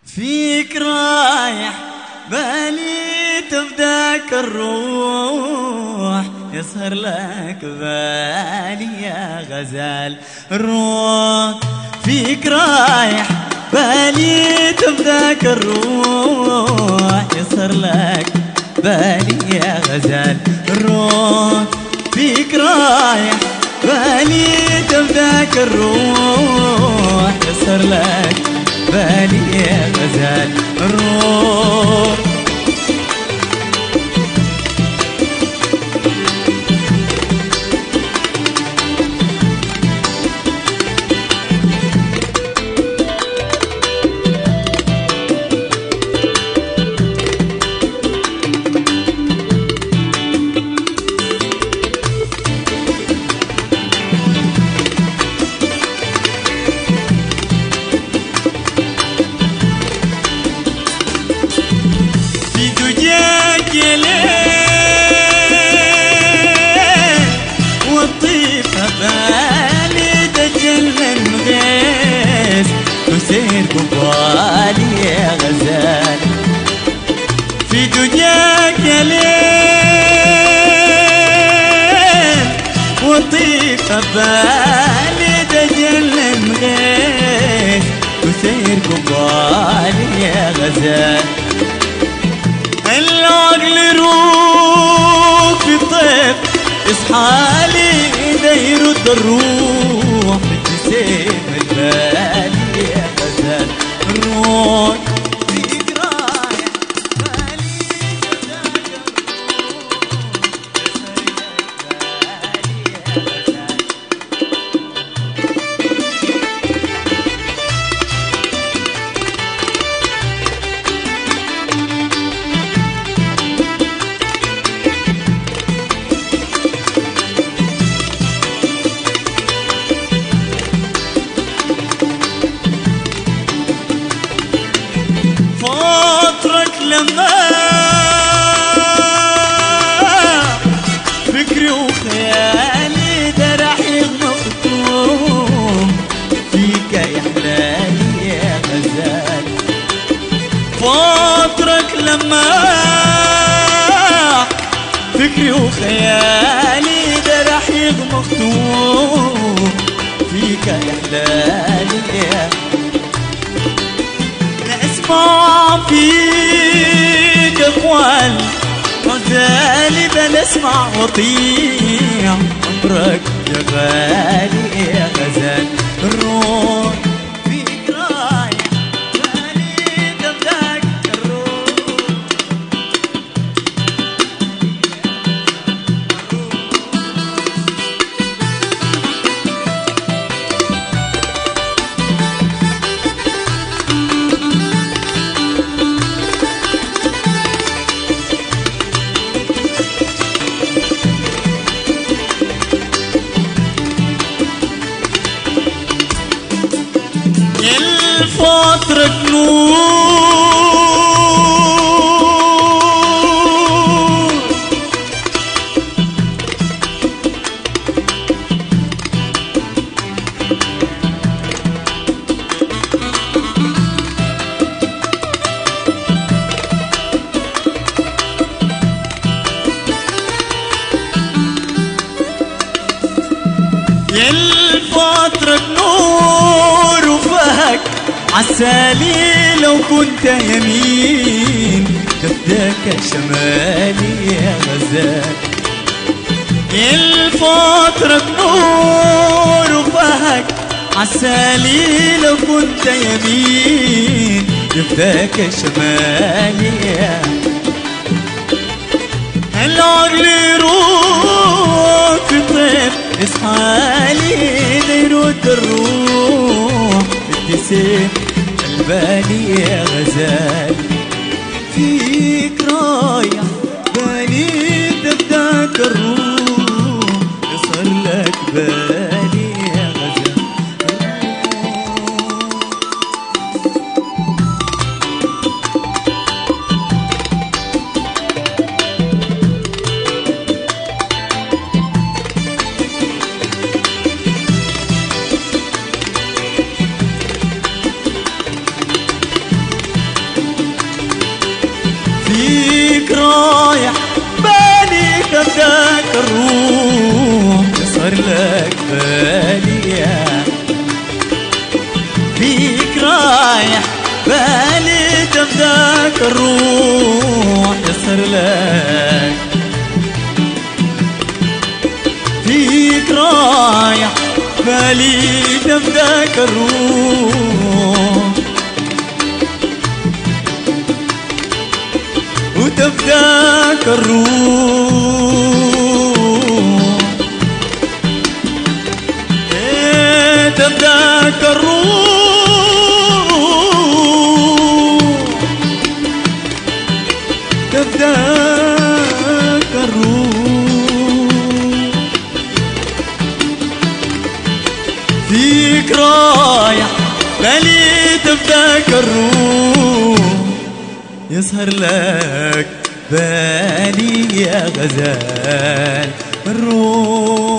فيك رايح بالي تفداك الروح، يسهر لك بالي يا غزال الروح. فيك رايح بالي تفداك الروح، يسهر لك بالي يا غزال الروح. فيك رايح بالي تفداك الروح، يسهر لك بالي يا غزال الروح. حسين قبالي يا غزال في دنياك يا ليل، وطيف بالي دجل مغيث حسين قبالي يا غزال. العقل روح في الطيف اصحالي ده يرد الروح بتسيب البال يا غزال الروح. فيك رايح بالي تفداك فاطرك لما فكري وخيالي ده راح يغمضهم فيك يا حلالي يا غزال. فاطرك لما فكري وخيالي ده راح يغمضهم فيك يا حلالي يا اسمع فيك اقوال غزالي بنسمع وطيع عمرك يا غالي يا غزال الروح. فيك رايح بالي تفداك الروح. فاطرك نور فاطرك نور وفهك عسالي لو كنت يمين كفداك شمالي يا غزال. الفاطرك نور وفهك عسالي لو كنت يمين كفداك شمالي يا العقل يروح في طيف اصحالي ده يرد الروح ابتسم البالي يا غزال. فيك رايح بالي تفداك الروح، يصهر لك بالي يا غزال فيك رايح بالي تبداك الروح يسهر لك بالي فيك رايح بالي تبداك الروح يسهر لك فيك رايح بالي تبداك الروح وتبداك الروح تبداك الروح تبداك الروح فيك رايح بالي تبداك الروح يسهر لك بالي يا غزال الروح